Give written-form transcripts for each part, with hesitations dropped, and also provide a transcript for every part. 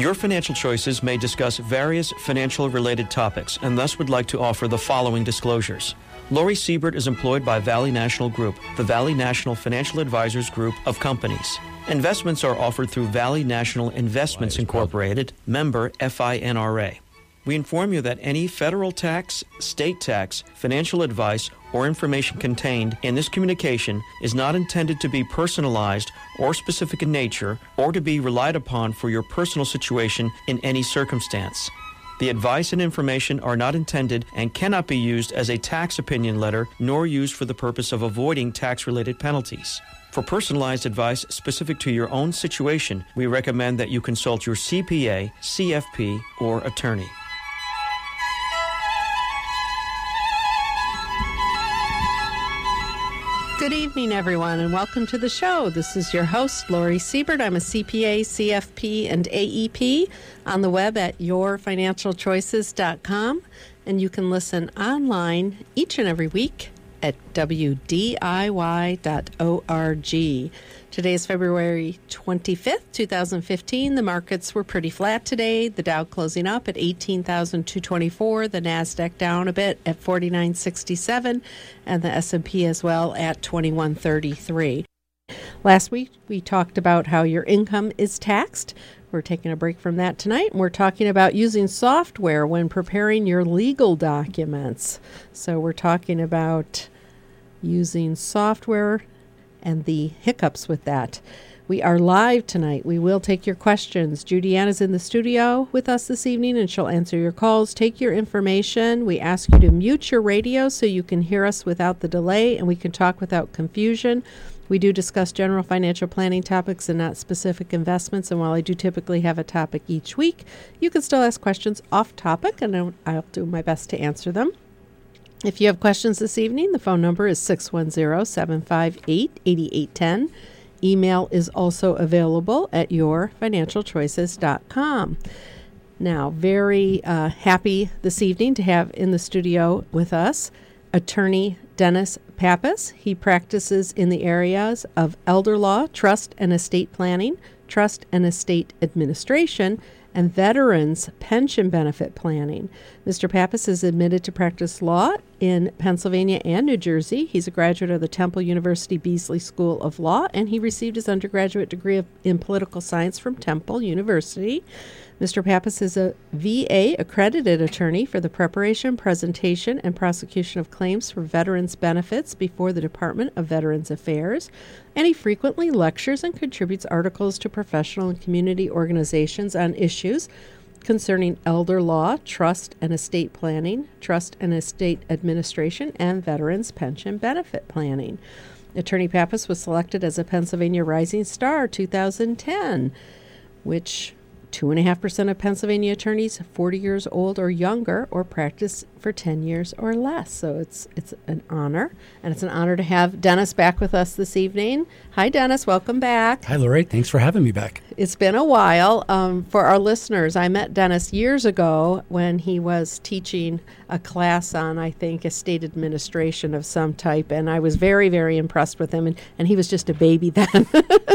Your Financial Choices may discuss various financial-related topics and thus would like to offer the following disclosures. Lori Siebert is employed by Valley National Group, the Valley National Financial Advisors Group of companies. Investments are offered through Valley National Investments Incorporated, member FINRA. We inform you that any federal tax, state tax, financial advice, or information contained in this communication is not intended to be personalized or specific in nature or to be relied upon for your personal situation in any circumstance. The advice and information are not intended and cannot be used as a tax opinion letter nor used for the purpose of avoiding tax-related penalties. For personalized advice specific to your own situation, we recommend that you consult your CPA, CFP, or attorney. Good evening, everyone, and welcome to the show. This is your host, Lori Siebert. I'm a CPA, CFP, and AEP on the web at yourfinancialchoices.com, and you can listen online each and every week at wdiy.org. Today is February 25th, 2015. The markets were pretty flat today. The Dow closing up at 18,224, the NASDAQ down a bit at 49.67, and the S&P as well at 21.33. Last week, we talked about how your income is taxed. We're taking a break from that tonight, and we're talking about using software when preparing your legal documents. So we're talking about using software and the hiccups with that. We are live tonight. We will take your questions. Judy Ann is in the studio with us this evening, and she'll answer your calls, take your information. We ask you to mute your radio so you can hear us without the delay, and we can talk without confusion. We do discuss general financial planning topics and not specific investments, and while I do typically have a topic each week, you can still ask questions off topic, and I'll do my best to answer them. If you have questions this evening, the phone number is 610-758-8810. Email is also available at yourfinancialchoices.com. Now, very happy this evening to have in the studio with us attorney Dennis Pappas. He practices in the areas of elder law, trust and estate planning, trust and estate administration, and veterans pension benefit planning. Mr. Pappas is admitted to practice law in Pennsylvania and New Jersey. He's a graduate of the Temple University Beasley School of Law, and he received his undergraduate degree in political science from Temple University. Mr. Pappas is a VA accredited attorney for the preparation, presentation, and prosecution of claims for veterans benefits before the Department of Veterans Affairs, and he frequently lectures and contributes articles to professional and community organizations on issues concerning elder law, trust and estate planning, trust and estate administration, and veterans pension benefit planning. Attorney Pappas was selected as a Pennsylvania Rising Star 2010, which 2.5% of Pennsylvania attorneys 40 years old or younger or practice for 10 years or less. So it's an honor, and it's an honor to have Dennis back with us this evening. Hi, Dennis. Welcome back. Hi, Lori. Thanks for having me back. It's been a while. For our listeners, I met Dennis years ago when he was teaching a class on, I think, estate administration of some type, and I was very, very impressed with him, and he was just a baby then.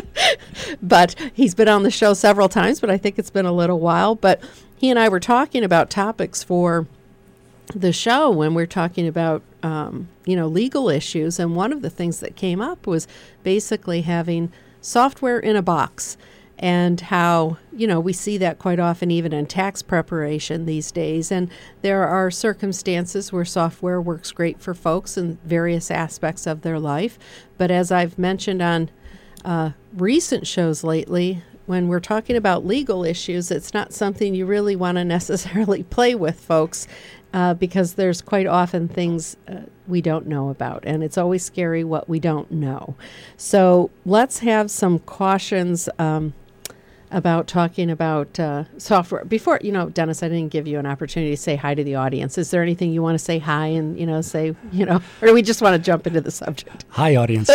But he's been on the show several times, but I think it's been a little while. But he and I were talking about topics for the show when we're talking about, legal issues. And one of the things that came up was basically having software in a box, and how, we see that quite often even in tax preparation these days. And there are circumstances where software works great for folks in various aspects of their life. But as I've mentioned on recent shows lately, when we're talking about legal issues, it's not something you really want to necessarily play with, folks, because there's quite often things we don't know about, and it's always scary what we don't know. So let's have some cautions about talking about software. Before, Dennis, I didn't give you an opportunity to say hi to the audience. Is there anything you want to say hi and, say, or do we just want to jump into the subject? Hi, audience.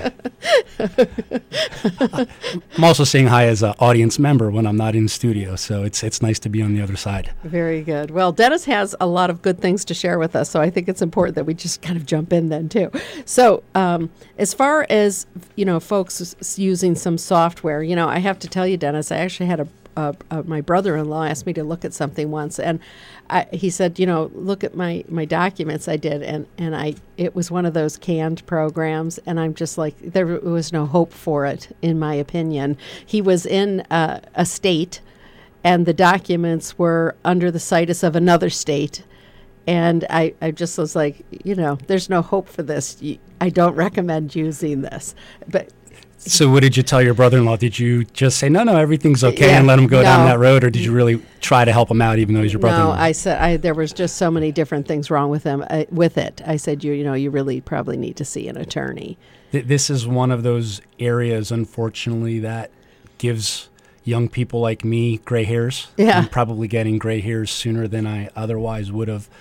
I'm also saying hi as an audience member when I'm not in studio, so it's nice to be on the other side. Very good. Well, Dennis has a lot of good things to share with us, so I think it's important that we just kind of jump in then, too. So as far as, folks using some software, I have to tell you, Dennis, I actually had my brother-in-law asked me to look at something once, and he said, look at my documents I did, and it was one of those canned programs, and I'm just like, there was no hope for it, in my opinion. He was in a state, and the documents were under the situs of another state. And I just was like, there's no hope for this. I don't recommend using this. But so what did you tell your brother-in-law? Did you just say, no, everything's okay, and let him go down that road? Or did you really try to help him out even though he's your brother-in-law? No, I said there was just so many different things wrong with him. With it, I said, you really probably need to see an attorney. This is one of those areas, unfortunately, that gives young people like me gray hairs. Yeah. I'm probably getting gray hairs sooner than I otherwise would have.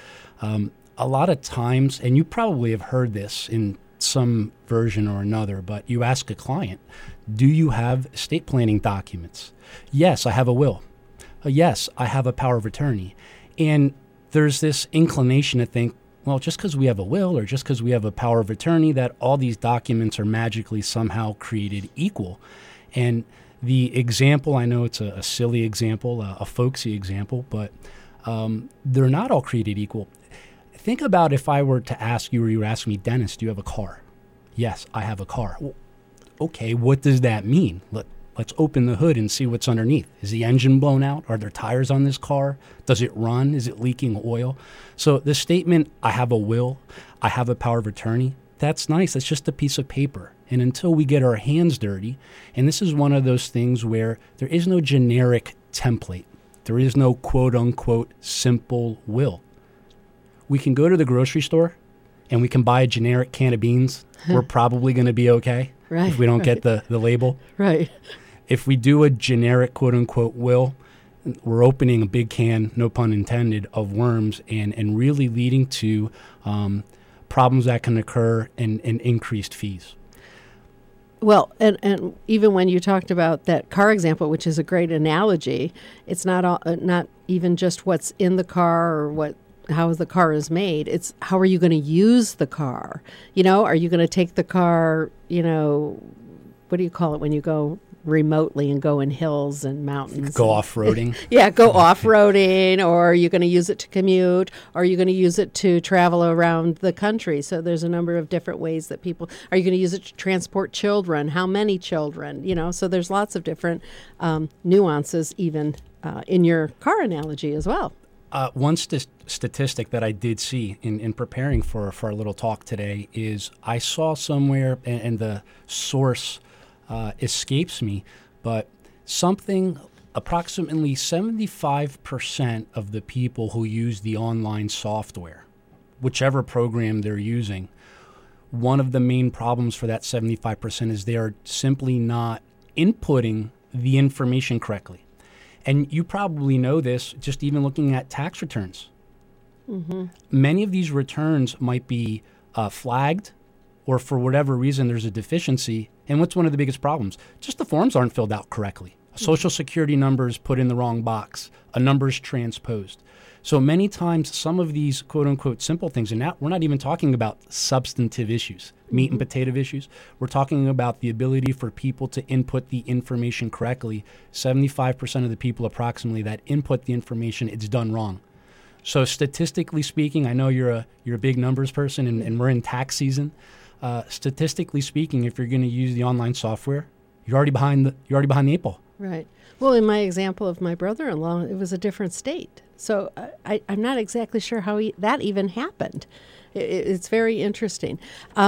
A lot of times, and you probably have heard this in some version or another, but you ask a client, do you have estate planning documents? Yes, I have a will. Yes, I have a power of attorney. And there's this inclination to think, well, just because we have a will or just because we have a power of attorney, that all these documents are magically somehow created equal. And the example, I know it's a silly example, a folksy example, but they're not all created equal. Think about if I were to ask you, or you were asking me, Dennis, do you have a car? Yes, I have a car. Well, okay, what does that mean? Let's open the hood and see what's underneath. Is the engine blown out? Are there tires on this car? Does it run? Is it leaking oil? So the statement, I have a will, I have a power of attorney, that's nice. That's just a piece of paper. And until we get our hands dirty, and this is one of those things where there is no generic template. There is no quote-unquote simple will. We can go to the grocery store and we can buy a generic can of beans. We're probably going to be okay if we don't get the label. Right. If we do a generic quote-unquote will, we're opening a big can, no pun intended, of worms and really leading to problems that can occur and increased fees. Well, and even when you talked about that car example, which is a great analogy, it's not even just what's in the car or how the car is made. It's how are you going to use the car? Are you going to take the car, what do you call it when you go remotely and go in hills and mountains? Go off-roading? Yeah, go off-roading, or are you going to use it to commute, or are you going to use it to travel around the country? So there's a number of different ways that are you going to use it to transport children? How many children? So there's lots of different nuances even in your car analogy as well. One statistic that I did see in preparing for our little talk today is I saw somewhere, and the source escapes me, but approximately 75% of the people who use the online software, whichever program they're using, one of the main problems for that 75% is they are simply not inputting the information correctly. And you probably know this just even looking at tax returns. Mm-hmm. Many of these returns might be flagged, or for whatever reason there's a deficiency. And what's one of the biggest problems? Just the forms aren't filled out correctly. A social security number is put in the wrong box. A number is transposed. So many times some of these quote-unquote simple things, and now we're not even talking about substantive issues, meat and potato issues. We're talking about the ability for people to input the information correctly. 75% of the people approximately that input the information, it's done wrong. So statistically speaking, I know you're a big numbers person, and we're in tax season. Statistically speaking, if you're going to use the online software, you're already behind the eight ball. Right. Well, in my example of my brother-in-law, it was a different state. So I'm not exactly sure how that even happened. It's very interesting.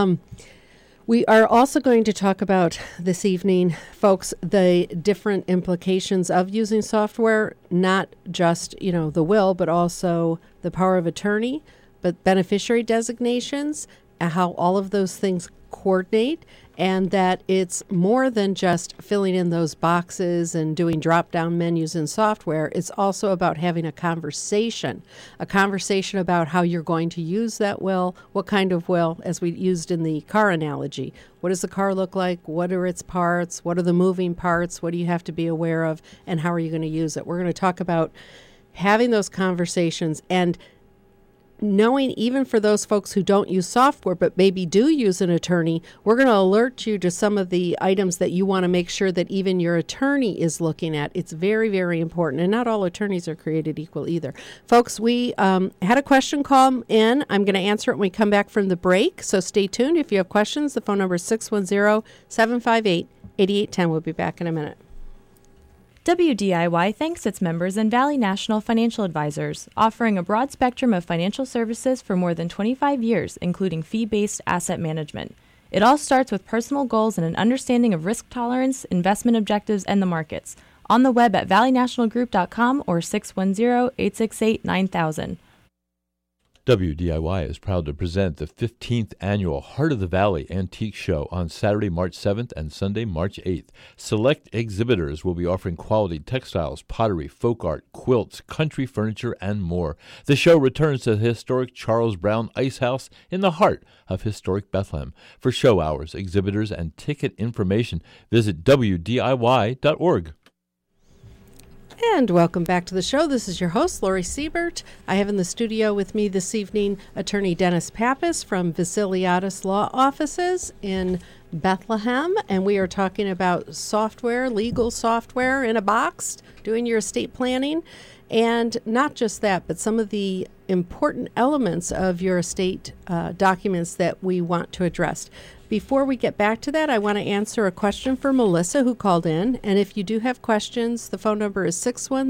We are also going to talk about this evening, folks, the different implications of using software, not just, the will, but also the power of attorney, but beneficiary designations, how all of those things coordinate, and that it's more than just filling in those boxes and doing drop-down menus in software. It's also about having a conversation about how you're going to use that will, what kind of will, as we used in the car analogy. What does the car look like? What are its parts? What are the moving parts? What do you have to be aware of? And how are you going to use it? We're going to talk about having those conversations and knowing even for those folks who don't use software but maybe do use an attorney, we're going to alert you to some of the items that you want to make sure that even your attorney is looking at. It's very, very important. And not all attorneys are created equal either. Folks, we had a question come in. I'm going to answer it when we come back from the break. So stay tuned. If you have questions, the phone number is 610-758-8810. We'll be back in a minute. WDIY thanks its members and Valley National Financial Advisors, offering a broad spectrum of financial services for more than 25 years, including fee-based asset management. It all starts with personal goals and an understanding of risk tolerance, investment objectives, and the markets. On the web at valleynationalgroup.com or 610-868-9000. WDIY is proud to present the 15th annual Heart of the Valley Antique Show on Saturday, March 7th and Sunday, March 8th. Select exhibitors will be offering quality textiles, pottery, folk art, quilts, country furniture, and more. The show returns to the historic Charles Brown Ice House in the heart of historic Bethlehem. For show hours, exhibitors, and ticket information, visit WDIY.org. And welcome back to the show. This is your host, Lori Siebert. I have in the studio with me this evening Attorney Dennis Pappas from Vasiliadis Law Offices in Bethlehem. And we are talking about software, legal software in a box, doing your estate planning. And not just that, but some of the important elements of your estate documents that we want to address. Before we get back to that, I want to answer a question for Melissa who called in. And if you do have questions, the phone number is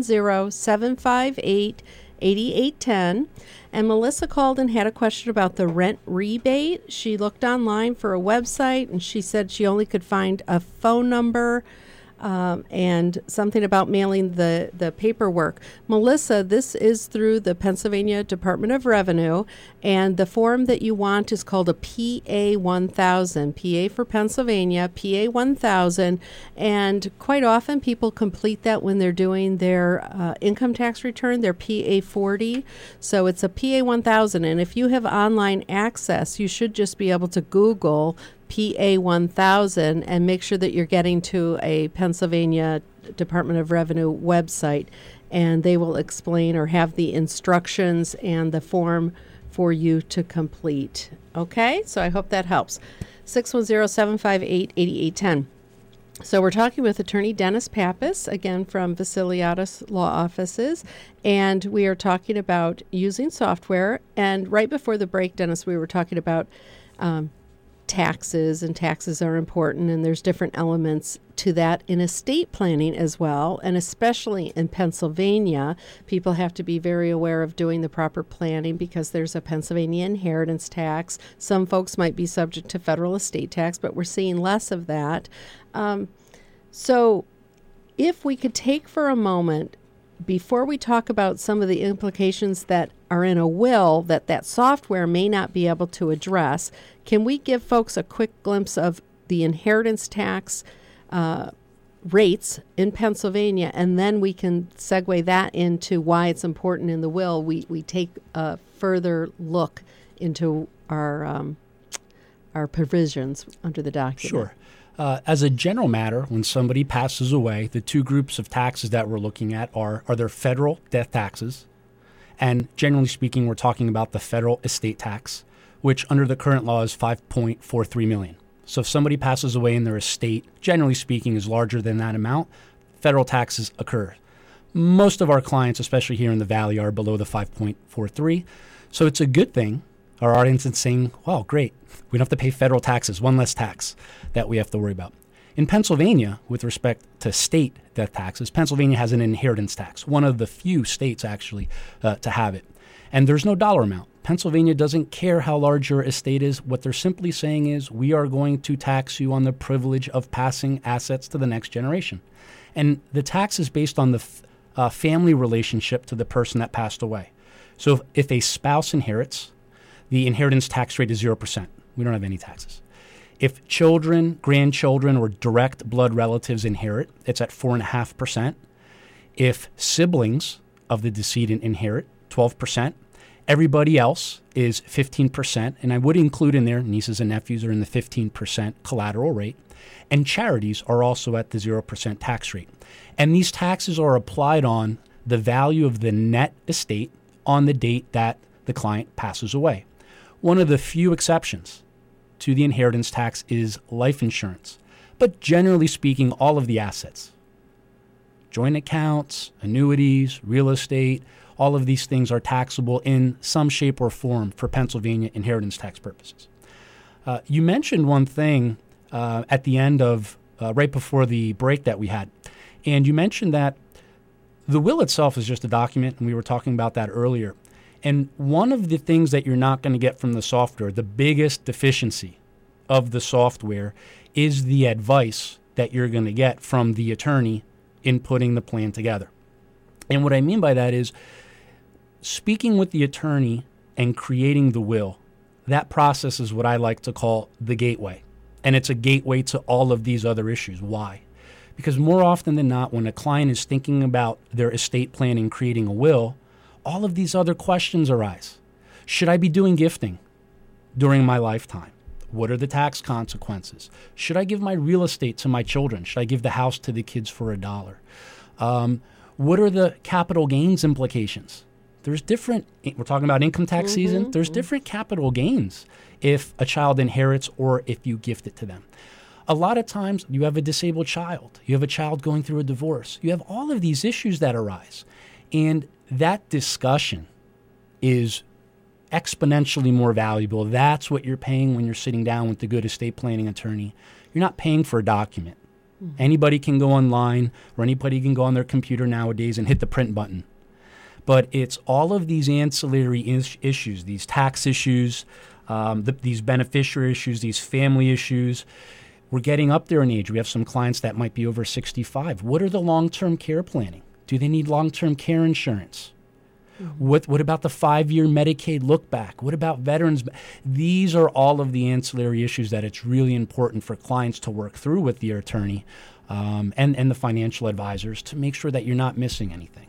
610-758-8810. And Melissa called and had a question about the rent rebate. She looked online for a website, and she said she only could find a phone number and something about mailing the paperwork. Melissa, this is through the Pennsylvania Department of Revenue, and the form that you want is called a PA-1000, PA for Pennsylvania, PA-1000, and quite often people complete that when they're doing their income tax return, their PA-40. So it's a PA-1000, and if you have online access, you should just be able to Google PA-1000 and make sure that you're getting to a Pennsylvania Department of Revenue website, and they will explain or have the instructions and the form for you to complete. Okay, so I hope that helps. 610-758-8810. So we're talking with Attorney Dennis Pappas, again from Vasiliadis Law Offices, and we are talking about using software. And right before the break, Dennis, we were talking about taxes, and taxes are important, and there's different elements to that in estate planning as well, and especially in Pennsylvania, people have to be very aware of doing the proper planning because there's a Pennsylvania inheritance tax. Some folks might be subject to federal estate tax, but we're seeing less of that. So if we could take for a moment, before we talk about some of the implications that are in a will that software may not be able to address, can we give folks a quick glimpse of the inheritance tax rates in Pennsylvania, and then we can segue that into why it's important in the will. We take a further look into our provisions under the document. Sure. As a general matter, when somebody passes away, the two groups of taxes that we're looking at are their federal death taxes, and generally speaking, we're talking about the federal estate tax, which under the current law is $5.43 million. So if somebody passes away and their estate, generally speaking, is larger than that amount, federal taxes occur. Most of our clients, especially here in the Valley, are below the 5.43. So it's a good thing. Our audience is saying, wow, great. We don't have to pay federal taxes, one less tax that we have to worry about. In Pennsylvania, with respect to state death taxes, Pennsylvania has an inheritance tax, one of the few states actually to have it. And there's no dollar amount. Pennsylvania doesn't care how large your estate is. What they're simply saying is, we are going to tax you on the privilege of passing assets to the next generation. And the tax is based on the family relationship to the person that passed away. So if a spouse inherits, the inheritance tax rate is 0%. We don't have any taxes. If children, grandchildren, or direct blood relatives inherit, it's at 4.5%. If siblings of the decedent inherit, 12%. Everybody else is 15%, and I would include in there nieces and nephews are in the 15% collateral rate, and charities are also at the 0% tax rate. And these taxes are applied on the value of the net estate on the date that the the client passes away. One of the few exceptions to the inheritance tax is life insurance. But generally speaking, all of the assets, joint accounts, annuities, real estate, all of these things are taxable in some shape or form for Pennsylvania inheritance tax purposes. You mentioned one thing at the end of, right before the break that we had, and you mentioned that the will itself is just a document, and we were talking about that earlier. And one of the things that you're not going to get from the software, the biggest deficiency of the software, is the advice that you're going to get from the attorney in putting the plan together. And what I mean by that is speaking with the attorney and creating the will. That process is what I like to call the gateway. And it's a gateway to all of these other issues. Why? Because more often than not, when a client is thinking about their estate plan and creating a will, all of these other questions arise. Should I be doing gifting during my lifetime? What are the tax consequences? Should I give my real estate to my children? Should I give the house to the kids for $1? What are the capital gains implications? There's different, we're talking about income tax season, there's different capital gains if a child inherits or if you gift it to them. A lot of times you have a disabled child, you have a child going through a divorce, you have all of these issues that arise. And that discussion is exponentially more valuable. That's what you're paying when you're sitting down with the good estate planning attorney. You're not paying for a document. Anybody can go online or anybody can go on their computer nowadays and hit the print button. But it's all of these ancillary issues, these tax issues, these beneficiary issues, these family issues. We're getting up there in age. We have some clients that might be over 65. What are the long-term care planning? Do they need long-term care insurance? What about the 5-year Medicaid look back? What about veterans? These are all of the ancillary issues that it's really important for clients to work through with their attorney and the financial advisors to make sure that you're not missing anything.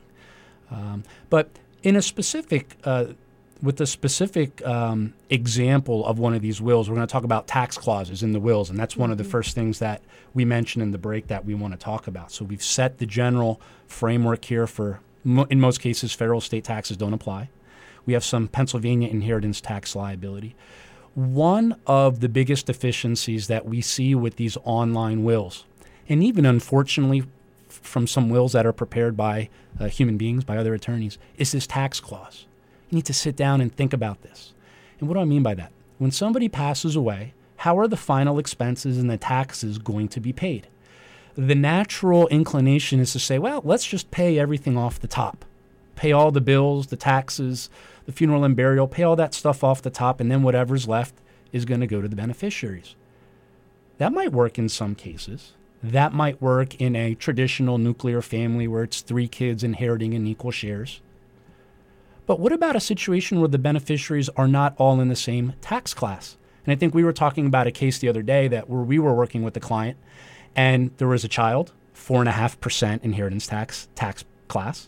But in a specific, with a specific example of one of these wills, we're going to talk about tax clauses in the wills, and that's one of the first things that we mentioned in the break that we want to talk about. So we've set the general framework here for, in most cases, federal state taxes don't apply. We have some Pennsylvania inheritance tax liability. One of the biggest deficiencies that we see with these online wills, and even unfortunately from some wills that are prepared by human beings, by other attorneys, is this tax clause. You need to sit down and think about this. And what do I mean by that? When somebody passes away, how are the final expenses and the taxes going to be paid? The natural inclination is to say, well, let's just pay everything off the top. Pay all the bills, the taxes, the funeral and burial, pay all that stuff off the top, and then whatever's left is going to go to the beneficiaries. That might work in some cases. That might work in a traditional nuclear family where it's 3 kids inheriting in equal shares. But what about a situation where the beneficiaries are not all in the same tax class? And I think we were talking about a case the other day that where we were working with the client, and there was a child, 4.5% inheritance tax class,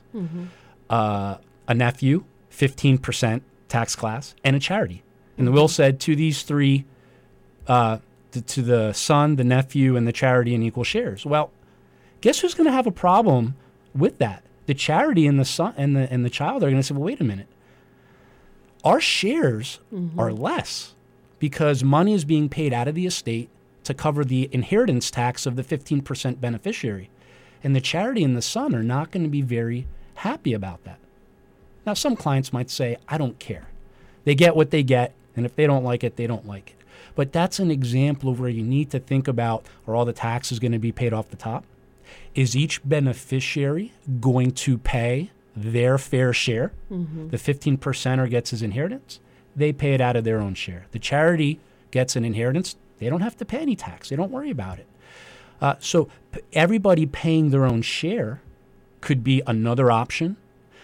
a nephew, 15% tax class, and a charity. And the will said to these 3, to the son, the nephew, and the charity in equal shares. Well, guess who's going to have a problem with that? The charity and the son and the child are going to say, well, wait a minute. Our shares are less because money is being paid out of the estate to cover the inheritance tax of the 15% beneficiary. And the charity and the son are not going to be very happy about that. Now, some clients might say, I don't care. They get what they get, and if they don't like it, they don't like it. But that's an example of where you need to think about, are all the taxes going to be paid off the top? Is each beneficiary going to pay their fair share? The 15%er gets his inheritance. They pay it out of their own share. The charity gets an inheritance. They don't have to pay any tax. They don't worry about it. So everybody paying their own share could be another option.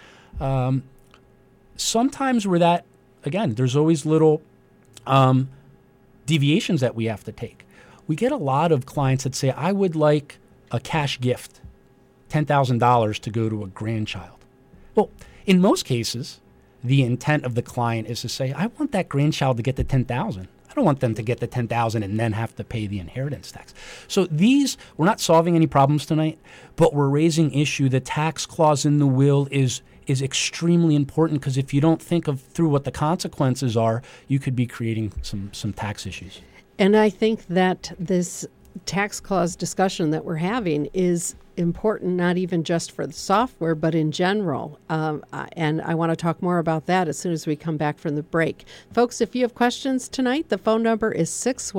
Sometimes where that, again, there's always little deviations that we have to take. We get a lot of clients that say, I would like a cash gift, $10,000 to go to a grandchild. Well, in most cases, the intent of the client is to say, I want that grandchild to get the $10,000. I don't want them to get the $10,000 and then have to pay the inheritance tax. So we're not solving any problems tonight, but we're raising issue. The tax clause in the will is is extremely important, because if you don't think of through what the consequences are, you could be creating some tax issues. And I think that this tax clause discussion that we're having is important, not even just for the software, but in general. And I want to talk more about that as soon as we come back from the break. Folks, if you have questions tonight, the phone number is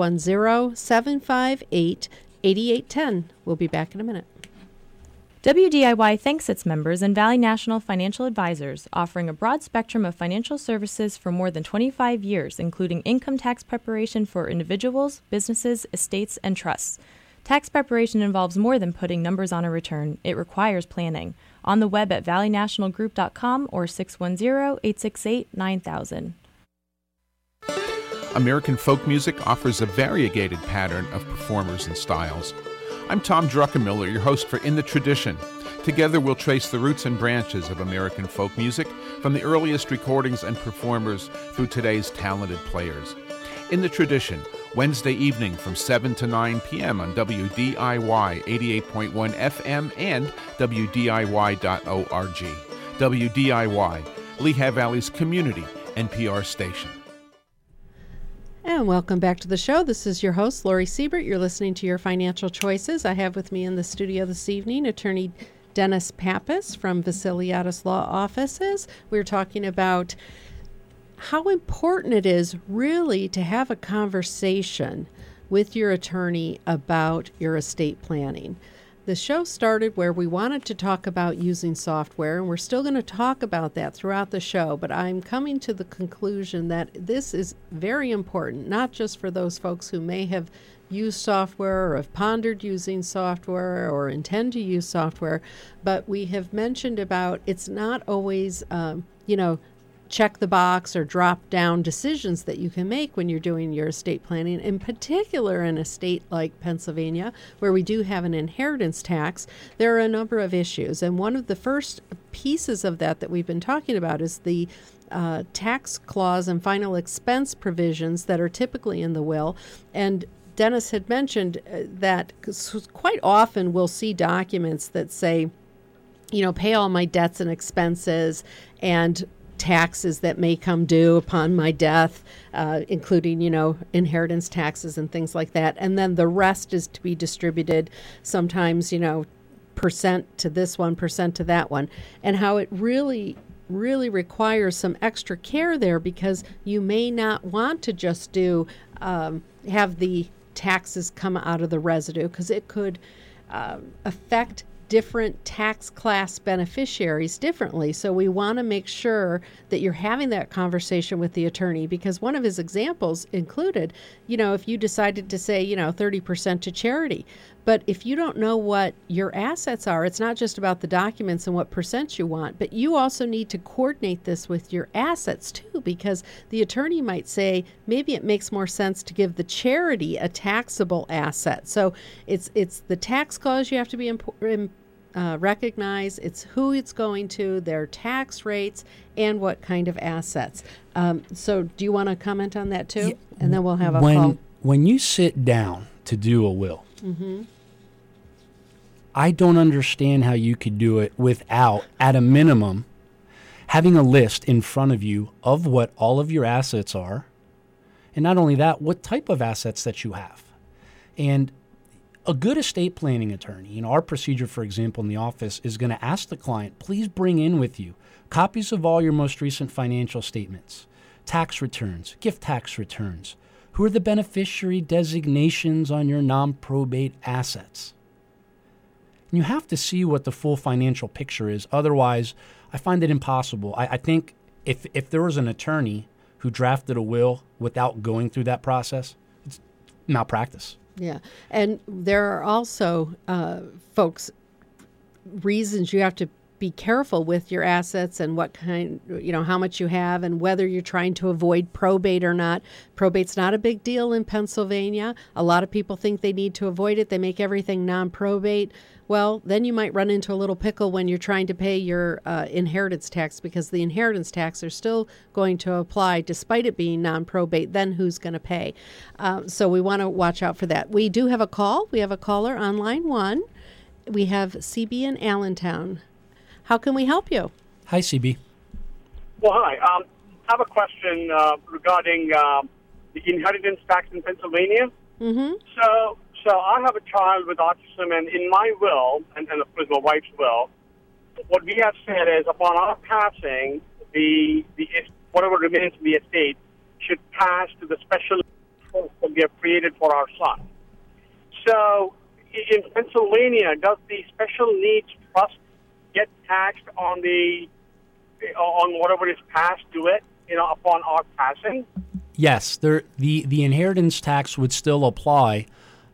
610-758-8810. We'll be back in a minute. WDIY thanks its members and Valley National Financial Advisors, offering a broad spectrum of financial services for more than 25 years, including income tax preparation for individuals, businesses, estates, and trusts. Tax preparation involves more than putting numbers on a return. It requires planning. On the web at valleynationalgroup.com or 610-868-9000. American folk music offers a variegated pattern of performers and styles. I'm Tom Druckenmiller, your host for In the Tradition. Together we'll trace the roots and branches of American folk music from the earliest recordings and performers through today's talented players. In the Tradition, Wednesday evening from 7 to 9 p.m. on WDIY 88.1 FM and WDIY.org. WDIY, Lehigh Valley's community NPR station. And welcome back to the show. This is your host, Lori Siebert. You're listening to Your Financial Choices. I have with me in the studio this evening attorney Dennis Pappas from Vasiliadis Law Offices. We're talking about how important it is really to have a conversation with your attorney about your estate planning. The show started where we wanted to talk about using software, and we're still going to talk about that throughout the show, but I'm coming to the conclusion that this is very important, not just for those folks who may have used software or have pondered using software or intend to use software, but we have mentioned about it's not always, check the box or drop down decisions that you can make when you're doing your estate planning, in particular in a state like Pennsylvania, where we do have an inheritance tax. There are a number of issues, and one of the first pieces of that we've been talking about is the tax clause and final expense provisions that are typically in the will. And Dennis had mentioned that quite often we'll see documents that say, pay all my debts and expenses and taxes that may come due upon my death, including, inheritance taxes and things like that. And then the rest is to be distributed sometimes, percent to this one, percent to that one. And how it really requires some extra care there, because you may not want to just have the taxes come out of the residue, because it could affect different tax class beneficiaries differently. So we want to make sure that you're having that conversation with the attorney, because one of his examples included, if you decided to say, 30% to charity, but if you don't know what your assets are, it's not just about the documents and what percent you want, but you also need to coordinate this with your assets too, because the attorney might say, maybe it makes more sense to give the charity a taxable asset. So it's the tax clause you have to be recognize, it's who it's going to, their tax rates, and what kind of assets. So do you want to comment on that too? Yeah. And then we'll have a call. When you sit down to do a will, mm-hmm. I don't understand how you could do it without, at a minimum, having a list in front of you of what all of your assets are, and not only that, what type of assets that you have. And a good estate planning attorney, our procedure, for example, in the office is going to ask the client, please bring in with you copies of all your most recent financial statements, tax returns, gift tax returns, who are the beneficiary designations on your non-probate assets. And you have to see what the full financial picture is. Otherwise, I find it impossible. I think if there was an attorney who drafted a will without going through that process, it's malpractice. Yeah. And there are also, reasons you have to be careful with your assets and what kind, how much you have and whether you're trying to avoid probate or not. Probate's not a big deal in Pennsylvania. A lot of people think they need to avoid it. They make everything non-probate. Well, then you might run into a little pickle when you're trying to pay your inheritance tax, because the inheritance tax are still going to apply despite it being non-probate. Then who's going to pay? So we want to watch out for that. We do have a call. We have a caller on line one. We have CB in Allentown. How can we help you? Hi, CB. Well, hi. I have a question regarding the inheritance tax in Pennsylvania. Mm-hmm. So I have a child with autism, and in my will, and of course my wife's will, what we have said is upon our passing, the whatever remains in the estate should pass to the special trust that we have created for our son. So in Pennsylvania, does the special needs trust get taxed on whatever is passed to it, upon our passing? Yes, the inheritance tax would still apply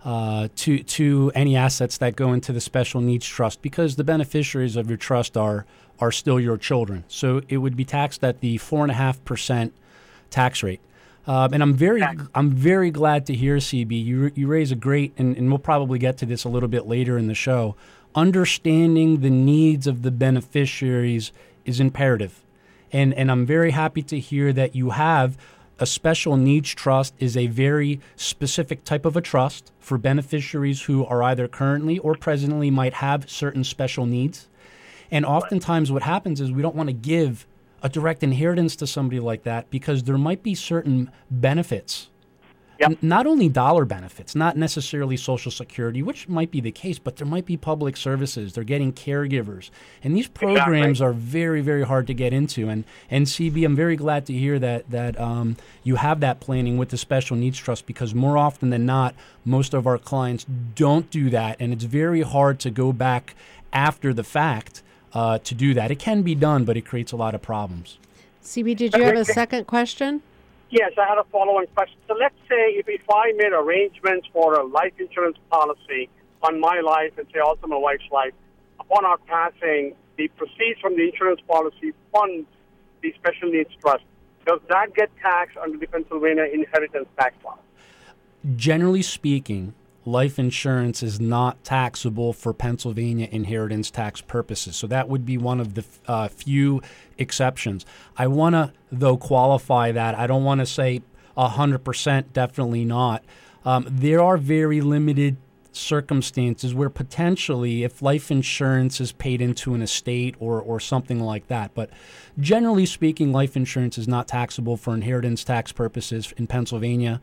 to any assets that go into the special needs trust because the beneficiaries of your trust are still your children. So it would be taxed at the 4.5% tax rate. And I'm very glad to hear, CB, you raise a great, and we'll probably get to this a little bit later in the show. Understanding the needs of the beneficiaries is imperative. And I'm very happy to hear that you have a special needs trust is a very specific type of a trust for beneficiaries who are either currently or presently might have certain special needs. And oftentimes what happens is we don't want to give a direct inheritance to somebody like that because there might be certain benefits. Yep. Not only dollar benefits, not necessarily Social Security, which might be the case, but there might be public services. They're getting caregivers. And these programs are very, very hard to get into. And CB, I'm very glad to hear that you have that planning with the Special Needs Trust because more often than not, most of our clients don't do that. And it's very hard to go back after the fact to do that. It can be done, but it creates a lot of problems. CB, did you have a second question? Yes, I had a following question. So let's say if I made arrangements for a life insurance policy on my life and say also my wife's life, upon our passing, the proceeds from the insurance policy funds the special needs trust. Does that get taxed under the Pennsylvania inheritance tax law? Generally speaking, life insurance is not taxable for Pennsylvania inheritance tax purposes. So that would be one of the few exceptions. I want to, though, qualify that. I don't want to say 100%, definitely not. There are very limited circumstances where potentially if life insurance is paid into an estate or something like that. But generally speaking, life insurance is not taxable for inheritance tax purposes in Pennsylvania.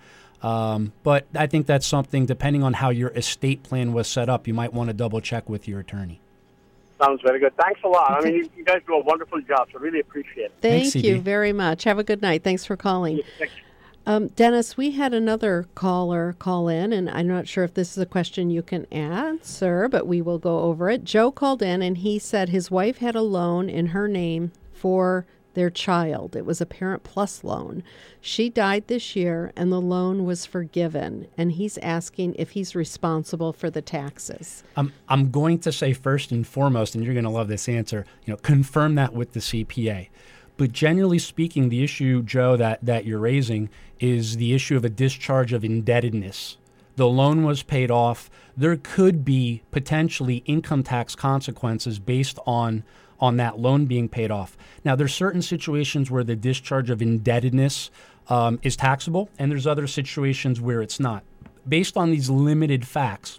But I think that's something, depending on how your estate plan was set up, you might want to double check with your attorney. Sounds very good. Thanks a lot. I mean, you guys do a wonderful job, so really appreciate it. Thank you very much. Have a good night. Thanks for calling. Dennis, we had another caller call in, and I'm not sure if this is a question you can answer, but we will go over it. Joe called in, and he said his wife had a loan in her name for their child. It was a Parent Plus loan. She died this year, and the loan was forgiven, and he's asking if he's responsible for the taxes. I'm going to say first and foremost, and you're going to love this answer, confirm that with the CPA. But generally speaking, the issue, Joe, that you're raising is the issue of a discharge of indebtedness. The loan was paid off. There could be potentially income tax consequences based on that loan being paid off. Now, there's certain situations where the discharge of indebtedness is taxable, and there's other situations where it's not. Based on these limited facts,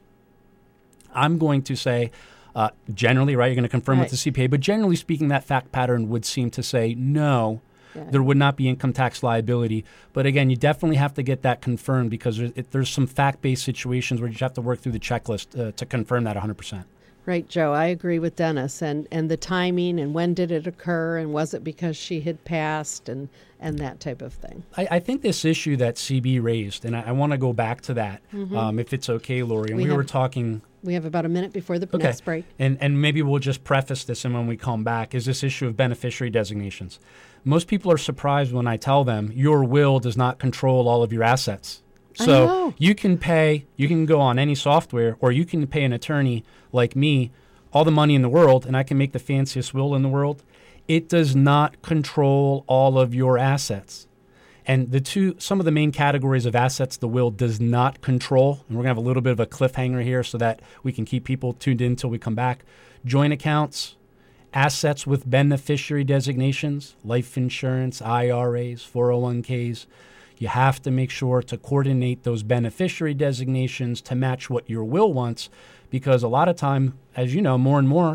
I'm going to say, generally, right, you're going to confirm with the CPA, but generally speaking, that fact pattern would seem to say no, there would not be income tax liability. But again, you definitely have to get that confirmed because there's some fact-based situations where you have to work through the checklist to confirm that 100%. Right, Joe. I agree with Dennis. And the timing and when did it occur and was it because she had passed and that type of thing. I think this issue that CB raised, and I want to go back to that, if it's okay, Lori. And we were talking... We have about a minute before the next break. And maybe we'll just preface this, and when we come back, is this issue of beneficiary designations. Most people are surprised when I tell them your will does not control all of your assets. So you can go on any software, or you can pay an attorney like me all the money in the world, and I can make the fanciest will in the world. It does not control all of your assets. And some of the main categories of assets the will does not control, and we're going to have a little bit of a cliffhanger here so that we can keep people tuned in until we come back. Joint accounts, assets with beneficiary designations, life insurance, IRAs, 401ks. You have to make sure to coordinate those beneficiary designations to match what your will wants, because a lot of time, as you know, more and more,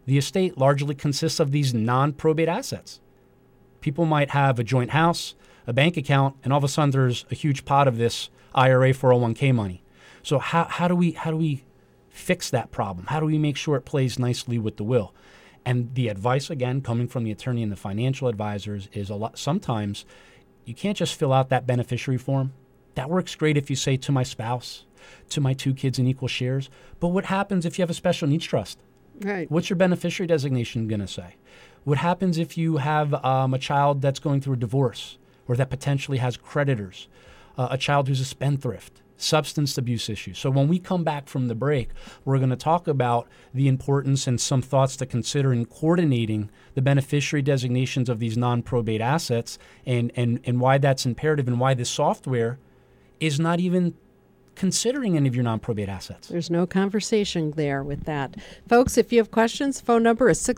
the estate largely consists of these non-probate assets. People might have a joint house, a bank account, and all of a sudden there's a huge pot of this IRA 401k money. So how do we fix that problem? How do we make sure it plays nicely with the will? And the advice, again, coming from the attorney and the financial advisors is sometimes you can't just fill out that beneficiary form. That works great if you say to my spouse, to my 2 kids in equal shares. But what happens if you have a special needs trust? Right. What's your beneficiary designation going to say? What happens if you have a child that's going through a divorce or that potentially has creditors, a child who's a spendthrift, substance abuse issues? So when we come back from the break, we're going to talk about the importance and some thoughts to consider in coordinating the beneficiary designations of these non-probate assets and why that's imperative and why this software is not even considering any of your non-probate assets. There's no conversation there with that. Folks, if you have questions, phone number is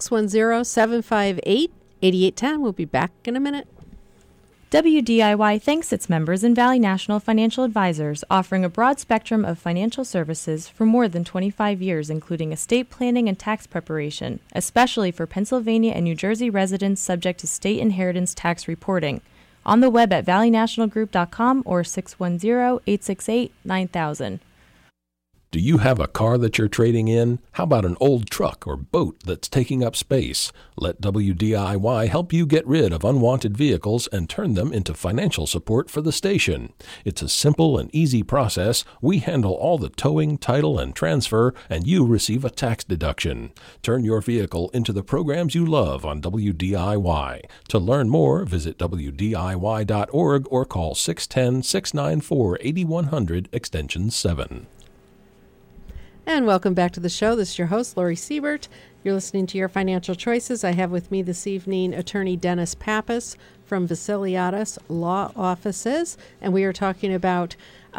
610-758-8810. We'll be back in a minute. WDIY thanks its members in Valley National Financial Advisors, offering a broad spectrum of financial services for more than 25 years, including estate planning and tax preparation, especially for Pennsylvania and New Jersey residents subject to state inheritance tax reporting. On the web at valleynationalgroup.com or 610-868-9000. Do you have a car that you're trading in? How about an old truck or boat that's taking up space? Let WDIY help you get rid of unwanted vehicles and turn them into financial support for the station. It's a simple and easy process. We handle all the towing, title, and transfer, and you receive a tax deduction. Turn your vehicle into the programs you love on WDIY. To learn more, visit WDIY.org or call 610-694-8100 extension 7. And welcome back to the show. This is your host, Lori Siebert. You're listening to Your Financial Choices. I have with me this evening attorney Dennis Pappas from Vasiliadis Law Offices, and we are talking about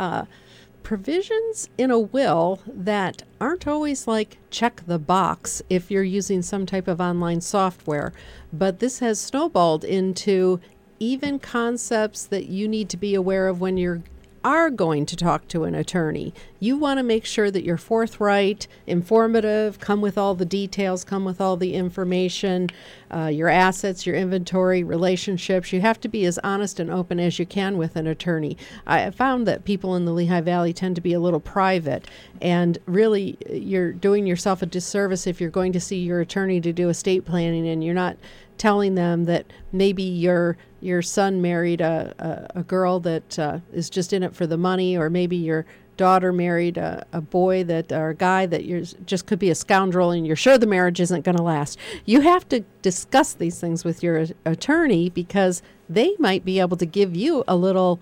provisions in a will that aren't always like check the box if you're using some type of online software, but this has snowballed into even concepts that you need to be aware of when you're going to talk to an attorney. You want to make sure that you're forthright, informative, come with all the details, come with all the information, your assets, your inventory, relationships. You have to be as honest and open as you can with an attorney. I found that people in the Lehigh Valley tend to be a little private, and really you're doing yourself a disservice if you're going to see your attorney to do estate planning and you're not telling them that maybe your son married a girl that is just in it for the money, or maybe your daughter married a boy or a guy that just could be a scoundrel and you're sure the marriage isn't going to last. You have to discuss these things with your attorney because they might be able to give you a little,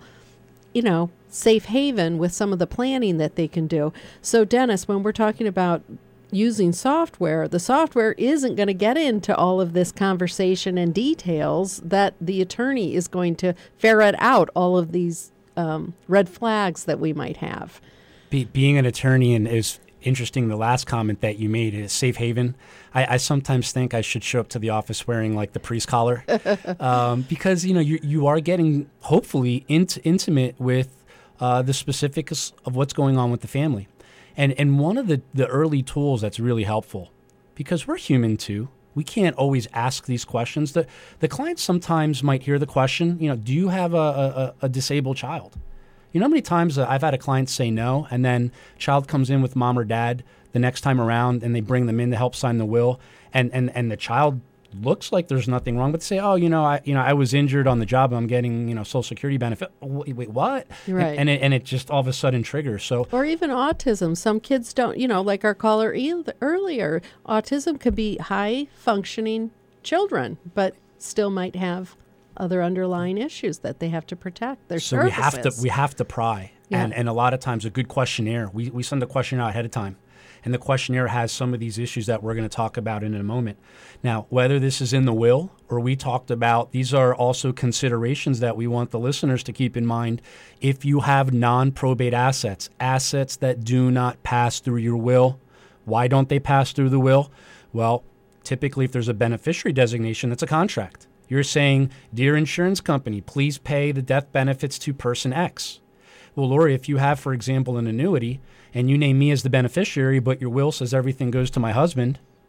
safe haven with some of the planning that they can do. So Dennis, when we're talking about using software, the software isn't going to get into all of this conversation and details that the attorney is going to ferret out all of these red flags that we might have. Being an attorney, and is interesting, the last comment that you made is safe haven. I sometimes think I should show up to the office wearing like the priest collar because you are getting hopefully intimate with the specifics of what's going on with the family. And one of the early tools that's really helpful, because we're human too, we can't always ask these questions. The client sometimes might hear the question, do you have a disabled child? You know how many times I've had a client say no, and then child comes in with mom or dad the next time around, and they bring them in to help sign the will, and the child looks like there's nothing wrong, but say, I was injured on the job, I'm getting, Social Security benefit. Wait, what? Right. And it just all of a sudden triggers. So, or even autism. Some kids don't, like our caller earlier, autism could be high functioning children, but still might have other underlying issues that they have to protect. Their services. we have to pry. Yeah. And a lot of times a good questionnaire, we send the questionnaire out ahead of time. And the questionnaire has some of these issues that we're going to talk about in a moment. Now, whether this is in the will or we talked about, these are also considerations that we want the listeners to keep in mind. If you have non-probate assets that do not pass through your will, why don't they pass through the will? Well, typically if there's a beneficiary designation, it's a contract. You're saying, dear insurance company, please pay the death benefits to person X. Well, Lori, if you have, for example, an annuity and you name me as the beneficiary, but your will says everything goes to my husband,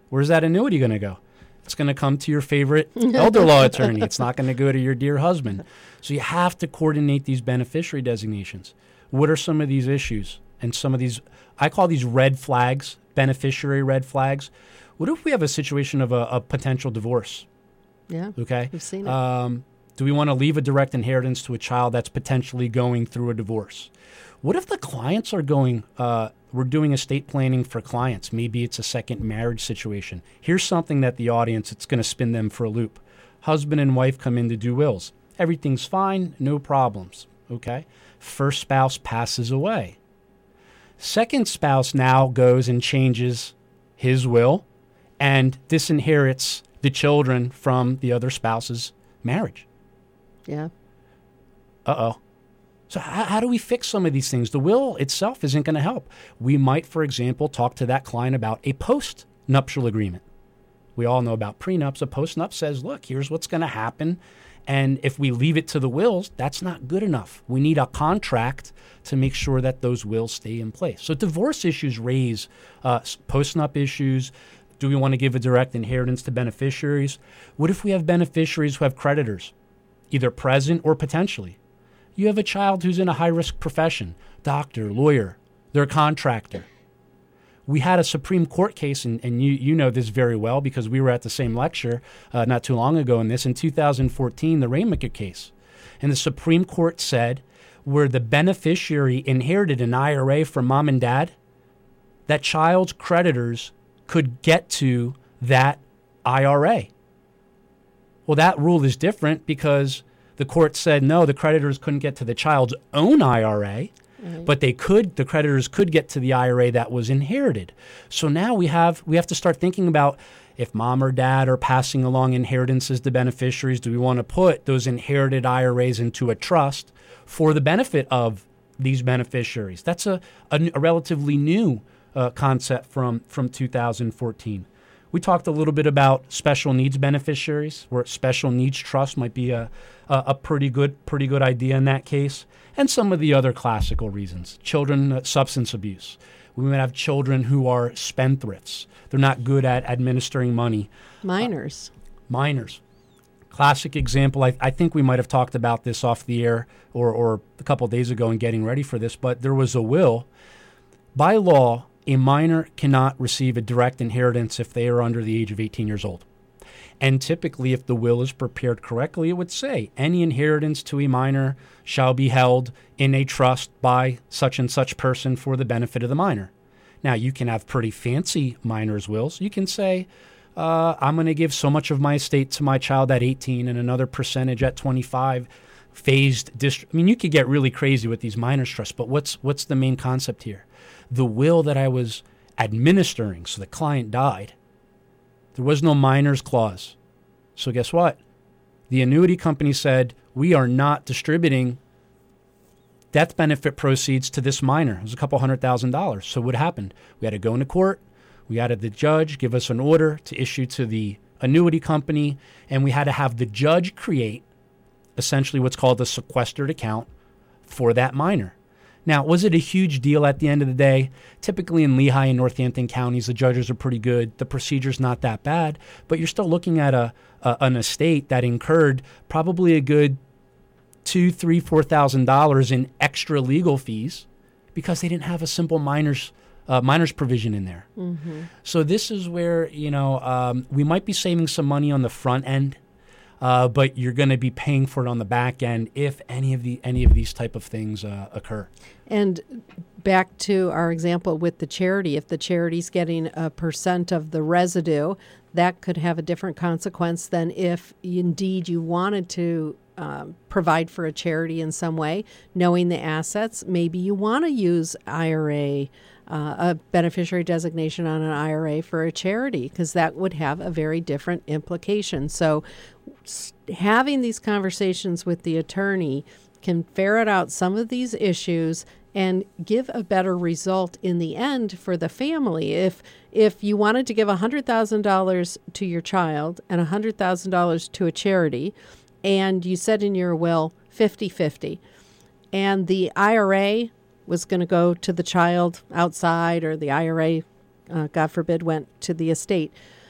Where's that annuity going to go? It's going to come to your favorite elder law attorney. It's not going to go to your dear husband. So you have to coordinate these beneficiary designations. What are some of these issues? And some of these, I call these red flags, beneficiary red flags. What if we have a situation of a potential divorce? Yeah. Okay. We've seen it. Do we want to leave a direct inheritance to a child that's potentially going through a divorce? What if the clients are going, we're doing estate planning for clients. Maybe it's a second marriage situation. Here's something that the audience, it's going to spin them for a loop. Husband and wife come in to do wills. Everything's fine, no problems. Okay. First spouse passes away. Second spouse now goes and changes his will and disinherits the children from the other spouse's marriage. Yeah. Uh-oh. So how do we fix some of these things? The will itself isn't going to help. We might, for example, talk to that client about a post-nuptial agreement. We all know about prenups. A post-nup says, look, here's what's going to happen. And if we leave it to the wills, that's not good enough. We need a contract to make sure that those wills stay in place. So divorce issues raise post-nup issues. Do we want to give a direct inheritance to beneficiaries? What if we have beneficiaries who have creditors, either present or potentially? You have a child who's in a high-risk profession, doctor, lawyer, they're a contractor. We had a Supreme Court case, and you know this very well because we were at the same lecture not too long ago in 2014, the Rainmaker case. And the Supreme Court said where the beneficiary inherited an IRA from mom and dad, that child's creditors could get to that IRA. Well, that rule is different because the court said, no, the creditors couldn't get to the child's own IRA, but the creditors could get to the IRA that was inherited. So now we have to start thinking about if mom or dad are passing along inheritances to beneficiaries, do we want to put those inherited IRAs into a trust for the benefit of these beneficiaries? That's a relatively new concept from 2014. We talked a little bit about special needs beneficiaries, where special needs trust might be a pretty good idea in that case, and some of the other classical reasons. Children, substance abuse. We might have children who are spendthrifts. They're not good at administering money. Minors. Minors. Classic example. I think we might have talked about this off the air or a couple of days ago in getting ready for this, but there was a will. By law, a minor cannot receive a direct inheritance if they are under the age of 18 years old. And typically, if the will is prepared correctly, it would say any inheritance to a minor shall be held in a trust by such and such person for the benefit of the minor. Now, you can have pretty fancy minor's wills. You can say, I'm going to give so much of my estate to my child at 18 and another percentage at 25, phased district. I mean, you could get really crazy with these minor's trusts, but what's the main concept here? The will that I was administering, so the client died, there was no minor's clause. So guess what? The annuity company said, we are not distributing death benefit proceeds to this minor. It was a couple $100,000. So what happened? We had to go into court. We had the judge give us an order to issue to the annuity company, and we had to have the judge create essentially what's called a sequestered account for that minor. Now, was it a huge deal at the end of the day? Typically in Lehigh and Northampton counties, the judges are pretty good. The procedure's not that bad, but you're still looking at an estate that incurred probably a good $2,000, $3,000, $4,000 in extra legal fees because they didn't have a simple minor's provision in there. Mm-hmm. So this is where we might be saving some money on the front end, but you're going to be paying for it on the back end if any of these type of things occur. And back to our example with the charity, if the charity's getting a % of the residue, that could have a different consequence than if indeed you wanted to provide for a charity in some way, knowing the assets. Maybe you want to use IRA, a beneficiary designation on an IRA for a charity, because that would have a very different implication. So having these conversations with the attorney can ferret out some of these issues and give a better result in the end for the family. If you wanted to give $100,000 to your child and $100,000 to a charity, and you said in your will 50-50, and the IRA was going to go to the child outside, or the IRA, God forbid, went to the estate,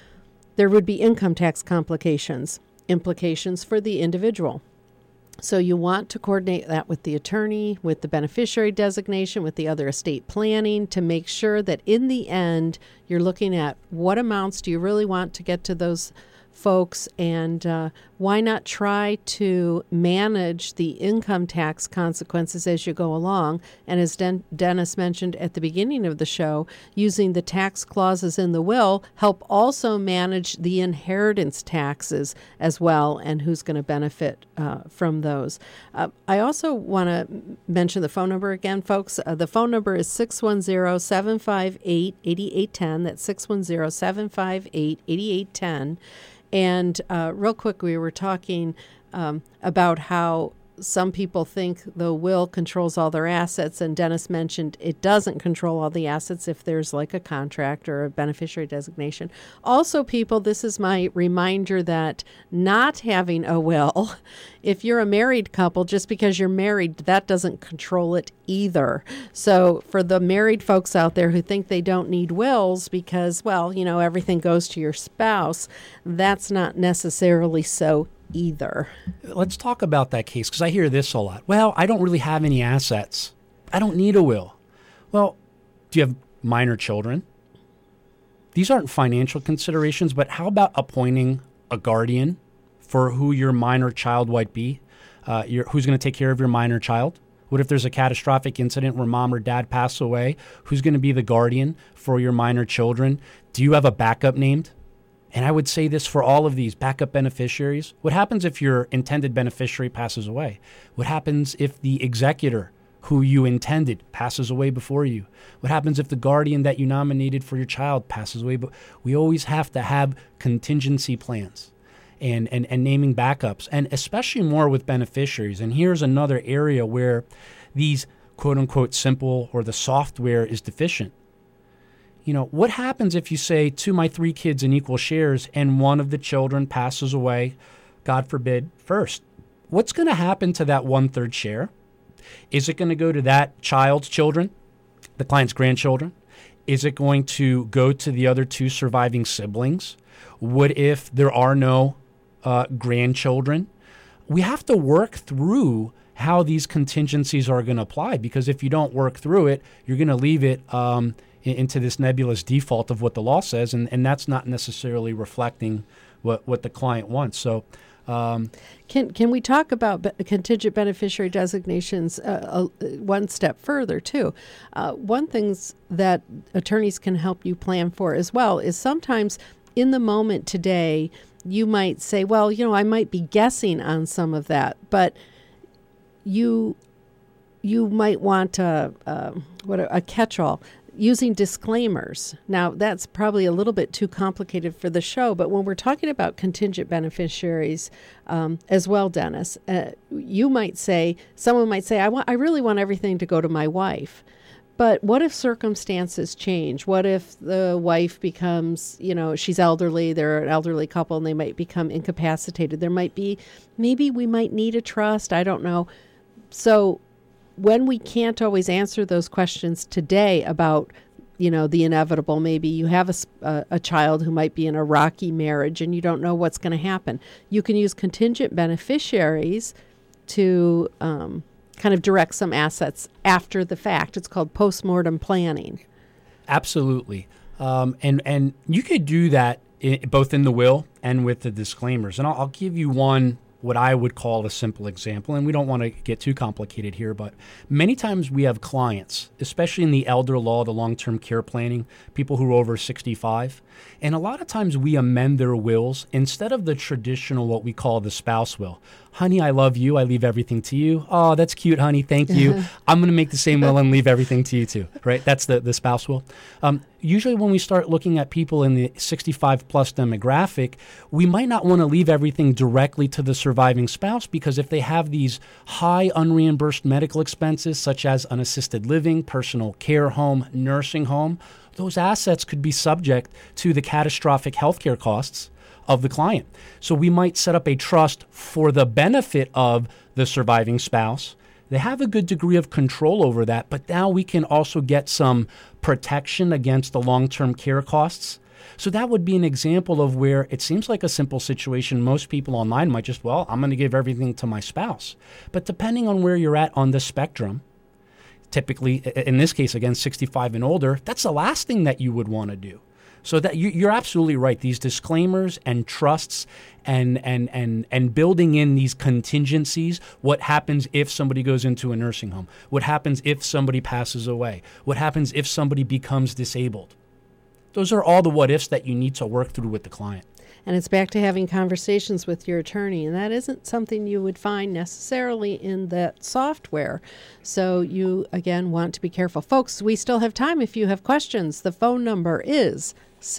there would be income tax complications, implications for the individual. So you want to coordinate that with the attorney, with the beneficiary designation, with the other estate planning to make sure that in the end you're looking at what amounts do you really want to get to those folks, and why not try to manage the income tax consequences as you go along. And as Dennis mentioned at the beginning of the show, using the tax clauses in the will help also manage the inheritance taxes as well, and who's going to benefit from those. I also want to mention the phone number again, folks. The phone number is 610-758-8810. That's 610-758-8810. And real quick, we were talking about how some people think the will controls all their assets, and Dennis mentioned it doesn't control all the assets if there's like a contract or a beneficiary designation. Also, people, this is my reminder that not having a will, if you're a married couple, just because you're married, that doesn't control it either. So for the married folks out there who think they don't need wills because, well, you know, everything goes to your spouse, that's not necessarily so either. Let's talk about that case, because I hear this a lot. Well, I don't really have any assets. I don't need a will. Well, do you have minor children? These aren't financial considerations, but how about appointing a guardian for who your minor child might be? Who's going to take care of your minor child? What if there's a catastrophic incident where mom or dad pass away? Who's going to be the guardian for your minor children? Do you have a backup named? And I would say this for all of these backup beneficiaries. What happens if your intended beneficiary passes away? What happens if the executor who you intended passes away before you? What happens if the guardian that you nominated for your child passes away? But we always have to have contingency plans and naming backups, and especially more with beneficiaries. And here's another area where these quote unquote simple or the software is deficient. You know, what happens if you say to my 3 kids in equal shares and one of the children passes away, God forbid, first? What's going to happen to that 1/3 share? Is it going to go to that child's children, the client's grandchildren? Is it going to go to the other 2 surviving siblings? What if there are no grandchildren? We have to work through how these contingencies are going to apply, because if you don't work through it, you're going to leave it into this nebulous default of what the law says, and that's not necessarily reflecting what the client wants. So can we talk about contingent beneficiary designations one step further too? One things that attorneys can help you plan for as well is sometimes in the moment today you might say, well, you know, I might be guessing on some of that, but you might want a catch-all. Using disclaimers. Now, that's probably a little bit too complicated for the show, but when we're talking about contingent beneficiaries as well, Dennis, someone might say, I really want everything to go to my wife. But what if circumstances change? What if the wife becomes, you know, she's elderly, they're an elderly couple, and they might become incapacitated. Maybe we might need a trust, I don't know. So when we can't always answer those questions today about, you know, the inevitable, maybe you have a child who might be in a rocky marriage and you don't know what's going to happen. You can use contingent beneficiaries to kind of direct some assets after the fact. It's called postmortem planning. Absolutely. And you could do that both in the will and with the disclaimers. And I'll give you one, what I would call a simple example, and we don't want to get too complicated here, but many times we have clients, especially in the elder law, the long-term care planning, people who are over 65, and a lot of times we amend their wills instead of the traditional, what we call the spouse will. Honey, I love you. I leave everything to you. Oh, that's cute, honey. Thank you. I'm going to make the same will and leave everything to you too, right? That's the spouse will. Usually when we start looking at people in the 65 plus demographic, we might not want to leave everything directly to the surviving spouse, because if they have these high unreimbursed medical expenses, such as an assisted living, personal care home, nursing home, those assets could be subject to the catastrophic healthcare costs of the client. So we might set up a trust for the benefit of the surviving spouse. They have a good degree of control over that, but now we can also get some protection against the long-term care costs. So that would be an example of where it seems like a simple situation. Most people online might just, well, I'm going to give everything to my spouse. But depending on where you're at on the spectrum, typically, in this case, again, 65 and older, that's the last thing that you would want to do. So that you're absolutely right. These disclaimers and trusts and building in these contingencies, what happens if somebody goes into a nursing home? What happens if somebody passes away? What happens if somebody becomes disabled? Those are all the what ifs that you need to work through with the client. And it's back to having conversations with your attorney, and that isn't something you would find necessarily in that software. So you, again, want to be careful. Folks, we still have time if you have questions. The phone number is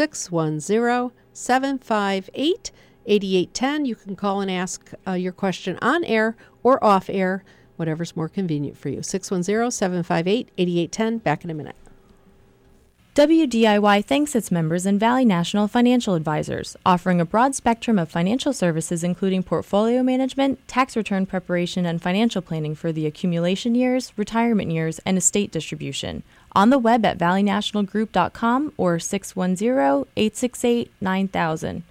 610-758-8810. You can call and ask your question on air or off air, whatever's more convenient for you. 610-758-8810. Back in a minute. WDIY thanks its members in Valley National Financial Advisors, offering a broad spectrum of financial services including portfolio management, tax return preparation, and financial planning for the accumulation years, retirement years, and estate distribution. On the web at valleynationalgroup.com or 610-868-9000.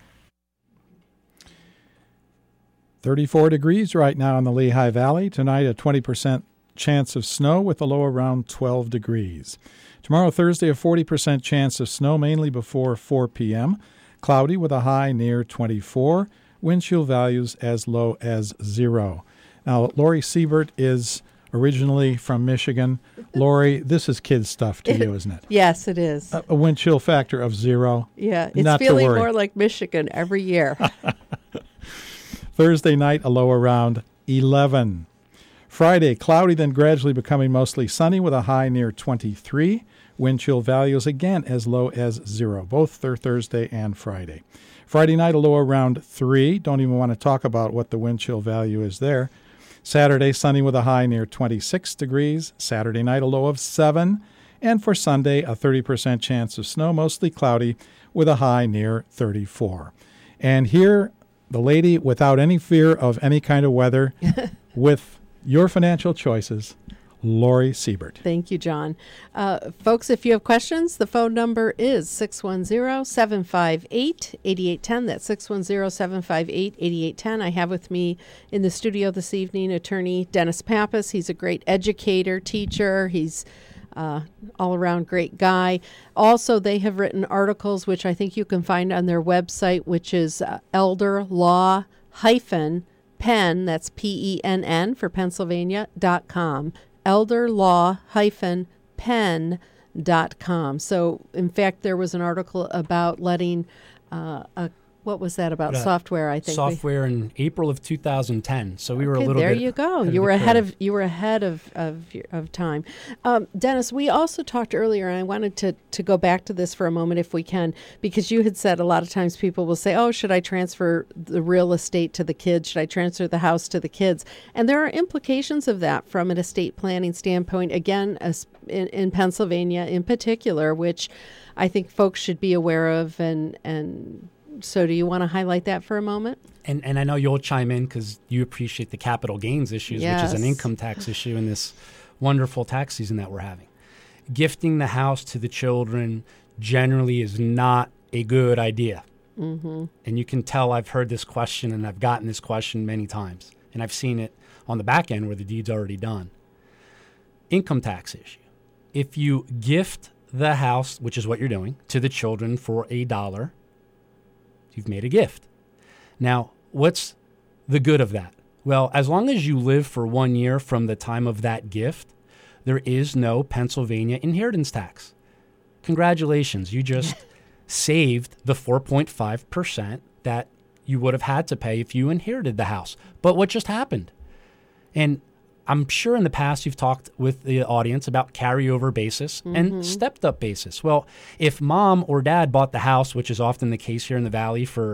34 degrees right now in the Lehigh Valley. Tonight, a 20% chance of snow with a low around 12 degrees. Tomorrow, Thursday, a 40% chance of snow, mainly before 4 p.m. Cloudy with a high near 24. Wind chill values as low as 0. Now, Lori Siebert is originally from Michigan. Lori, this is kid stuff to you, isn't it? Yes, it is. A wind chill factor of 0. Yeah, it's Not feeling to worry. more like Michigan every year. Thursday night, a low around 11. Friday, cloudy, then gradually becoming mostly sunny with a high near 23. Wind chill values again as low as 0, both Thursday and Friday. Friday night, a low around 3. Don't even want to talk about what the wind chill value is there. Saturday, sunny with a high near 26 degrees. Saturday night, a low of 7. And for Sunday, a 30% chance of snow, mostly cloudy, with a high near 34. And here, the lady without any fear of any kind of weather with your financial choices, Lori Siebert. Thank you, John. Folks, if you have questions, the phone number is 610-758-8810. That's 610-758-8810. I have with me in the studio this evening attorney Dennis Pappas. He's a great educator, teacher. He's all-around great guy. Also, they have written articles, which I think you can find on their website, which is elderlaw-penn, that's Penn for Pennsylvania.com. elderlaw-penn.com. So, in fact, there was an article about letting, what was that about? Software, I think. Software in April of 2010. So we were a little there bit. There you go. You were ahead of time. Dennis, we also talked earlier, and I wanted to go back to this for a moment if we can, because you had said a lot of times people will say, oh, should I transfer the real estate to the kids? Should I transfer the house to the kids? And there are implications of that from an estate planning standpoint, again, in Pennsylvania in particular, which I think folks should be aware of. And so do you want to highlight that for a moment? And I know you'll chime in because you appreciate the capital gains issues, Yes. which is an income tax issue in this wonderful tax season that we're having. Gifting the house to the children generally is not a good idea. Mm-hmm. And you can tell I've heard this question and I've gotten this question many times. And I've seen it on the back end where the deed's already done. Income tax issue. If you gift the house, which is what you're doing, to the children for $1, you've made a gift. Now, what's the good of that? Well, as long as you live for 1 year from the time of that gift, there is no Pennsylvania inheritance tax. Congratulations, you just saved the 4.5% that you would have had to pay if you inherited the house. But what just happened? And I'm sure in the past you've talked with the audience about carryover basis and stepped up basis. Well, if mom or dad bought the house, which is often the case here in the Valley, for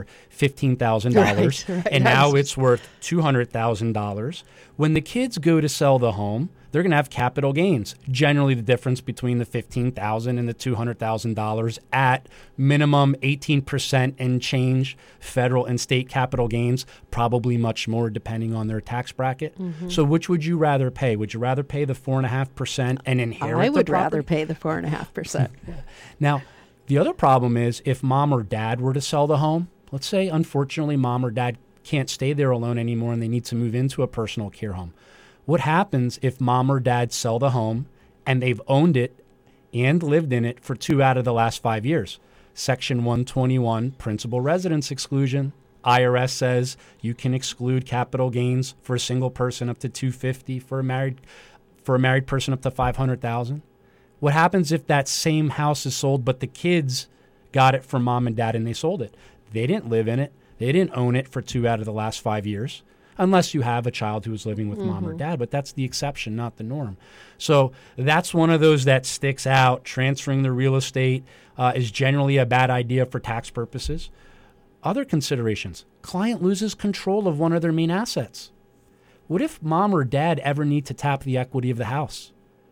$15,000, right. and now it's worth $200,000, when the kids go to sell the home, they're going to have capital gains. Generally, the difference between the $15,000 and the $200,000 at minimum 18% and change federal and state capital gains, probably much more depending on their tax bracket. Mm-hmm. So which would you rather pay? Would you rather pay the 4.5% and inherit the property? I would rather pay the 4.5%. Now, The other problem is if mom or dad were to sell the home, let's say, unfortunately, mom or dad can't stay there alone anymore and they need to move into a personal care home. What happens if mom or dad sell the home and they've owned it and lived in it for 2 out of the last 5 years? Section 121, principal residence exclusion. IRS says you can exclude capital gains for a single person up to $250,000, for a married person up to $500,000. What happens if that same house is sold, but the kids got it from mom and dad and they sold it? They didn't live in it. They didn't own it for 2 out of the last 5 years, unless you have a child who is living with mom or dad. But that's the exception, not the norm. So that's one of those that sticks out. Transferring the real estate is generally a bad idea for tax purposes. Other considerations: client loses control of one of their main assets. What if mom or dad ever need to tap the equity of the house?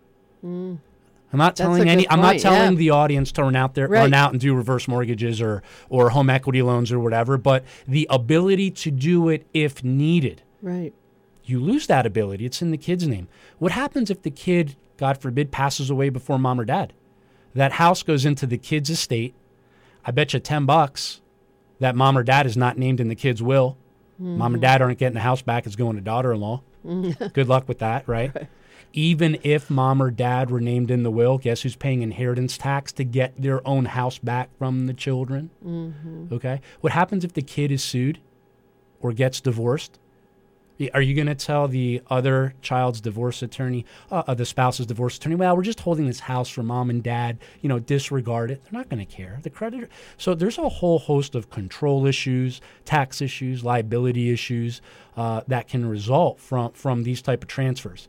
I'm not telling the audience to run out and do reverse mortgages or home equity loans or whatever, but the ability to do it if needed. Right. You lose that ability. It's in the kid's name. What happens if the kid, God forbid, passes away before mom or dad? That house goes into the kid's estate. I bet you $10 that mom or dad is not named in the kid's will. Mom and dad aren't getting the house back. It's going to daughter-in-law. Good luck with that, right? Even if mom or dad were named in the will, guess who's paying inheritance tax to get their own house back from the children? Okay. What happens if the kid is sued or gets divorced? Are you going to tell the other child's divorce attorney, the spouse's divorce attorney, well, we're just holding this house for mom and dad, disregard it? They're not going to care. The creditor. So there's a whole host of control issues, tax issues, liability issues that can result from these type of transfers.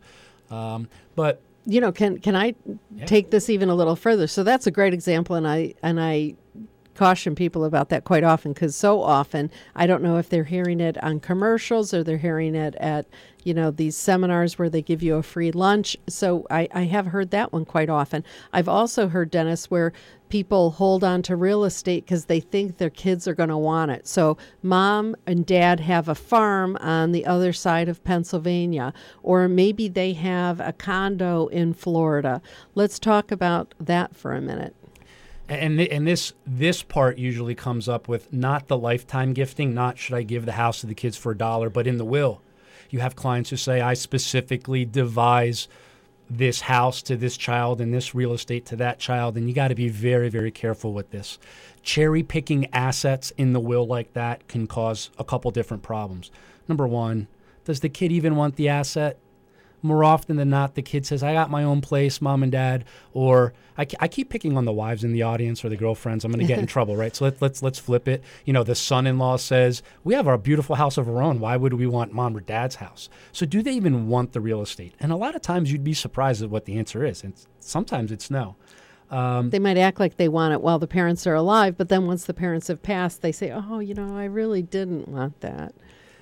But can I take this even a little further? So that's a great example, and I caution people about that quite often, because so often I don't know if they're hearing it on commercials or they're hearing it at these seminars where they give you a free lunch. So I have heard that one quite often. I've also heard, Dennis, where people hold on to real estate because they think their kids are going to want it. So mom and dad have a farm on the other side of Pennsylvania, or maybe they have a condo in Florida. Let's talk about that for a minute. And this part usually comes up with not the lifetime gifting, not should I give the house to the kids for $1, but in the will. You have clients who say, I specifically devise this house to this child and this real estate to that child, and you got to be very, very careful with this. Cherry picking assets in the will like that can cause a couple different problems. Number one, does the kid even want the asset? More often than not, the kid says, I got my own place, mom and dad, or I keep picking on the wives in the audience or the girlfriends. I'm going to get in trouble, right? So let's flip it. The son-in-law says, we have our beautiful house of our own. Why would we want mom or dad's house? So do they even want the real estate? And a lot of times you'd be surprised at what the answer is. And sometimes it's no. They might act like they want it while the parents are alive, but then once the parents have passed, they say, I really didn't want that.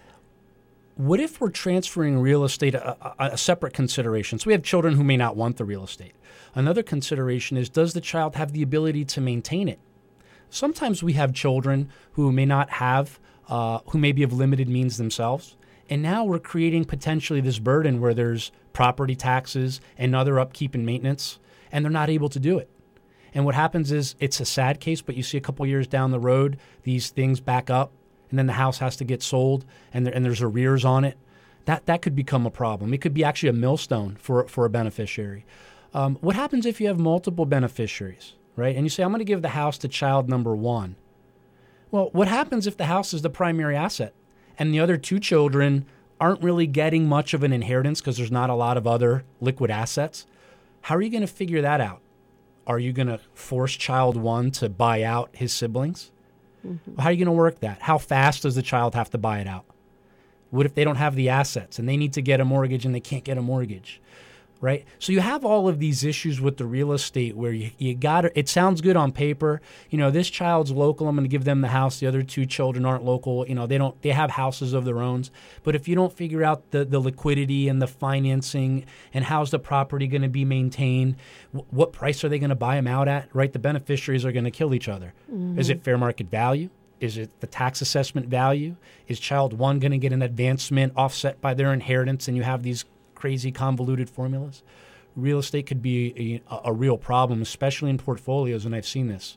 What if we're transferring real estate, a separate consideration? So we have children who may not want the real estate. Another consideration is, does the child have the ability to maintain it? Sometimes we have children who may not have, who maybe have limited means themselves. And now we're creating potentially this burden where there's property taxes and other upkeep and maintenance, and they're not able to do it. And what happens is, it's a sad case, but you see a couple years down the road, these things back up. And then the house has to get sold, and there's arrears on it. That could become a problem. It could be actually a millstone for a beneficiary. What happens if you have multiple beneficiaries, right? And you say, I'm going to give the house to child number one. Well, what happens if the house is the primary asset and the other two children aren't really getting much of an inheritance because there's not a lot of other liquid assets? How are you going to figure that out? Are you going to force child one to buy out his siblings? How are you going to work that? How fast does the child have to buy it out? What if they don't have the assets and they need to get a mortgage and they can't get a mortgage, right? So you have all of these issues with the real estate where you got to, it sounds good on paper. This child's local. I'm going to give them the house. The other two children aren't local. They have houses of their own. But if you don't figure out the liquidity and the financing and how's the property going to be maintained, what price are they going to buy them out at, right? The beneficiaries are going to kill each other. Is it fair market value? Is it the tax assessment value? Is child one going to get an advancement offset by their inheritance, and you have these crazy convoluted formulas? Real estate could be a real problem, especially in portfolios, and I've seen this.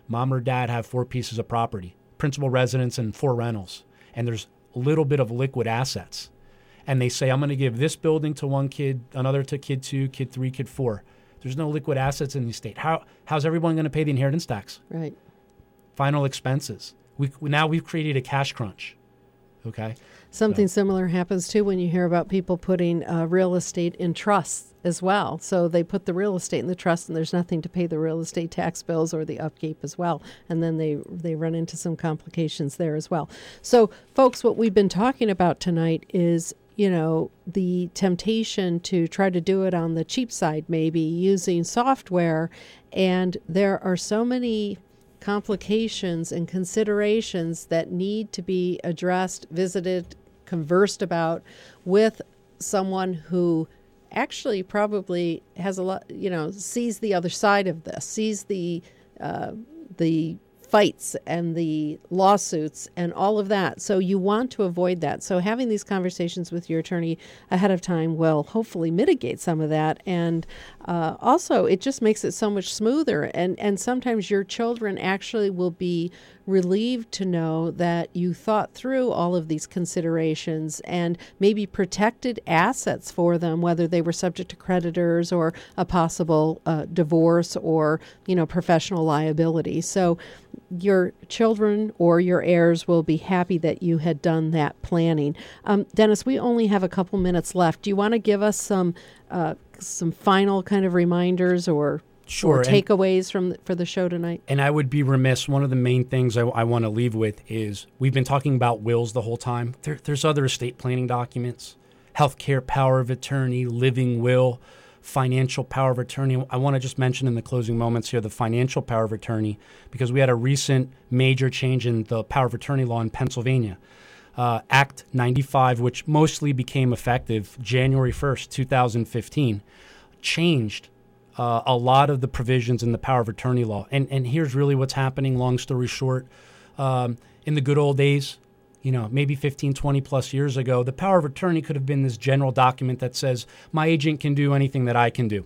mom or dad have 4 pieces of property, principal residence and 4 rentals, and there's a little bit of liquid assets. And they say, I'm going to give this building to one kid, another to kid 2, kid 3, kid 4. There's no liquid assets in the estate. How's everyone going to pay the inheritance tax? Right. Final expenses. We've created a cash crunch. Okay. Something similar happens too when you hear about people putting real estate in trusts as well. So they put the real estate in the trust, and there's nothing to pay the real estate tax bills or the upkeep as well. And then they run into some complications there as well. So, folks, what we've been talking about tonight is, the temptation to try to do it on the cheap side, maybe using software. And there are so many complications and considerations that need to be addressed, visited, conversed about with someone who actually probably has a lot, sees the other side of this, sees the fights and the lawsuits and all of that. So you want to avoid that. So having these conversations with your attorney ahead of time will hopefully mitigate some of that. And also, it just makes it so much smoother. And sometimes your children actually will be relieved to know that you thought through all of these considerations and maybe protected assets for them, whether they were subject to creditors or a possible divorce or, professional liability. So your children or your heirs will be happy that you had done that planning. Dennis, we only have a couple minutes left. Do you want to give us some final kind of reminders or takeaways for the show tonight? And I would be remiss. One of the main things I want to leave with is we've been talking about wills the whole time. There's other estate planning documents, healthcare power of attorney, living will, financial power of attorney. I want to just mention in the closing moments here the financial power of attorney, because we had a recent major change in the power of attorney law in Pennsylvania. Act 95, which mostly became effective January 1st, 2015, changed a lot of the provisions in the power of attorney law. And here's really what's happening, long story short. In the good old days, maybe 15, 20 plus years ago, the power of attorney could have been this general document that says, my agent can do anything that I can do.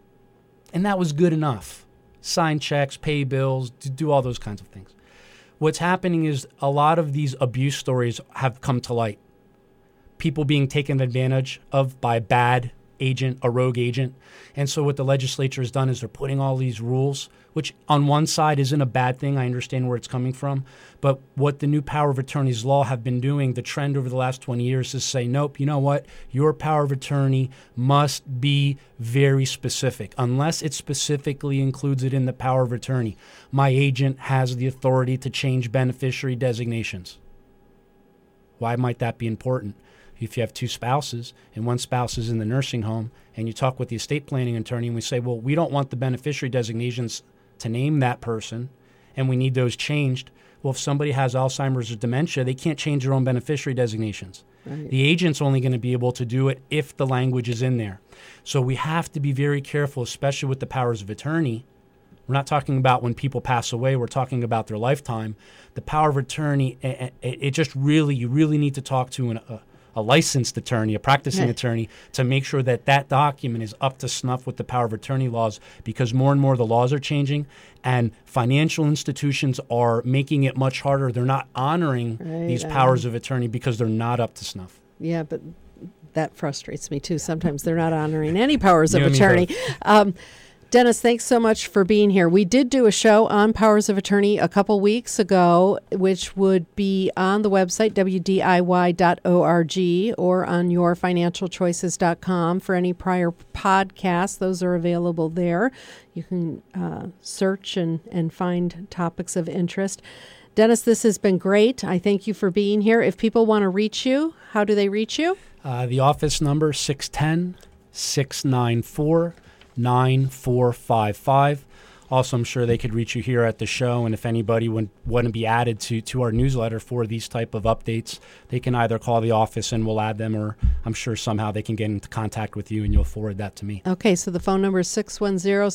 And that was good enough. Sign checks, pay bills, do all those kinds of things. What's happening is a lot of these abuse stories have come to light. People being taken advantage of by a bad agent, a rogue agent. And so what the legislature has done is they're putting all these rules, which on one side isn't a bad thing. I understand where it's coming from. But what the new power of attorney's law have been doing, the trend over the last 20 years is say, nope, you know what? Your power of attorney must be very specific. Unless it specifically includes it in the power of attorney, my agent has the authority to change beneficiary designations. Why might that be important? If you have 2 spouses and one spouse is in the nursing home and you talk with the estate planning attorney and we say, well, we don't want the beneficiary designations to name that person and we need those changed. Well, if somebody has Alzheimer's or dementia, they can't change their own beneficiary designations. Right. The agent's only going to be able to do it if the language is in there. So we have to be very careful, especially with the powers of attorney. We're not talking about when people pass away. We're talking about their lifetime. The power of attorney, it just really, you really need to talk to a licensed attorney, a practicing attorney, to make sure that that document is up to snuff with the power of attorney laws, because more and more the laws are changing and financial institutions are making it much harder. They're not honoring these powers of attorney because they're not up to snuff. Yeah, but that frustrates me too. Sometimes they're not honoring any powers of attorney. Dennis, thanks so much for being here. We did do a show on powers of attorney a couple weeks ago, which would be on the website, wdiy.org, or on yourfinancialchoices.com. For any prior podcasts, those are available there. You can search and find topics of interest. Dennis, this has been great. I thank you for being here. If people want to reach you, how do they reach you? The office number, 610-694-9455. Also, I'm sure they could reach you here at the show, and if anybody would want to be added to our newsletter for these type of updates, they can either call the office and we'll add them, or I'm sure somehow they can get into contact with you and you'll forward that to me. Okay, so the phone number is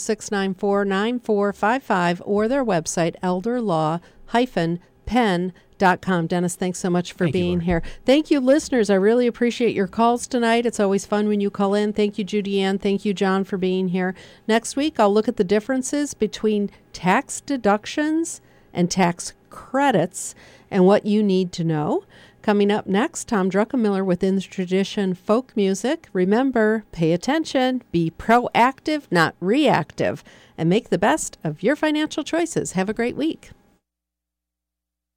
610-694-9455 or their website, elderlaw-penn.com. Dennis, thanks so much for Thank you, being Lori. here. Thank you, listeners. I really appreciate your calls tonight. It's always fun when you call in. Thank you, Judy Ann. Thank you, John, for being here. Next week, I'll look at the differences between tax deductions and tax credits and what you need to know. Coming up next, Tom Druckenmiller with In the Tradition Folk Music. Remember, pay attention, be proactive, not reactive, and make the best of your financial choices. Have a great week.